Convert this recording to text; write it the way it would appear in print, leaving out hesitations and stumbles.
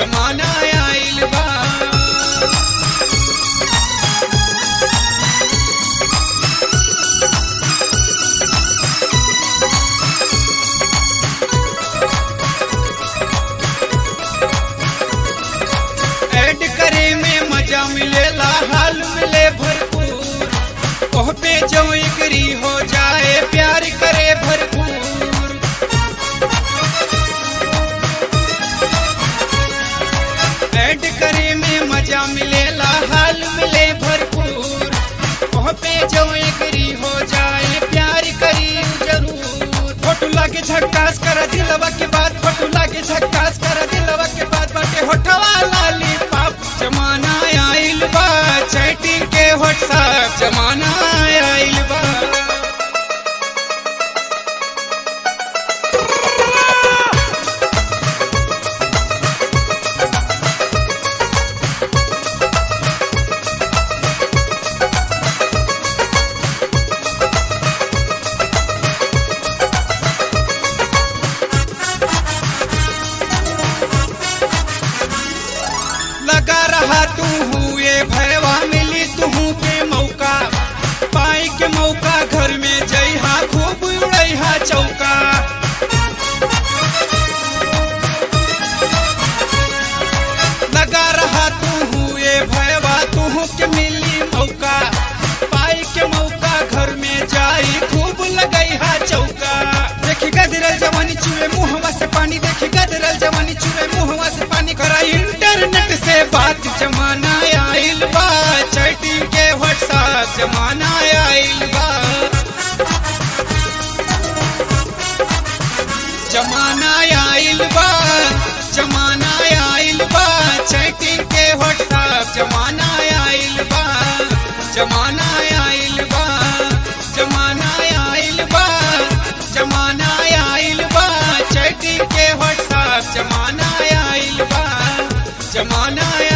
जमाना आइल बा। ऐड करे में मजा मिलेला, हाल मिले भरपूर। ओह पे जो एग्री हो जाए, प्यार करे भरपूर। ऐड करे में मजा मिलेला, हाल मिले भरपूर। ओह पे जो एग्री हो जाए, प्यार करी जरूर। फोटो लागे झक्कास कर दिलवा के बाद, फोटो लागे झक्कास कर दिलवा के बाद। बाटे होठवा लाली पाप, जमाना आइल बा। चैटिंग के व्हाट्सएप, जमाना आइल बा। लगा रहा तू हुए भैवा, मिली तू के मौका। पाई के मौका घर में जइहा, खूब उड़ैहा चौका। लगा रहा तू हुए भैवा, तू के मिली मौका। पाई के मौका घर में जाई, खूब लगैहा चौका। देखी गदरल जवानी चूहे मुहवा से पानी, देखी गदरल जवानी चूहे मुहवा से पानी। करा इंटरनेट से बात, जमाना आइल बा। चैटिंग के व्हाट्सएप, जमाना आइल बा। जमाना आइल बा, जमाना आइल बा। चैटिंग के व्हाट्सएप, जमाना आइल बा। जमाना आइल बा, जमाना आइल बा। जमाना आइल बा। चैटिंग के व्हाट्सएप, जमाना आइल बा। जमाना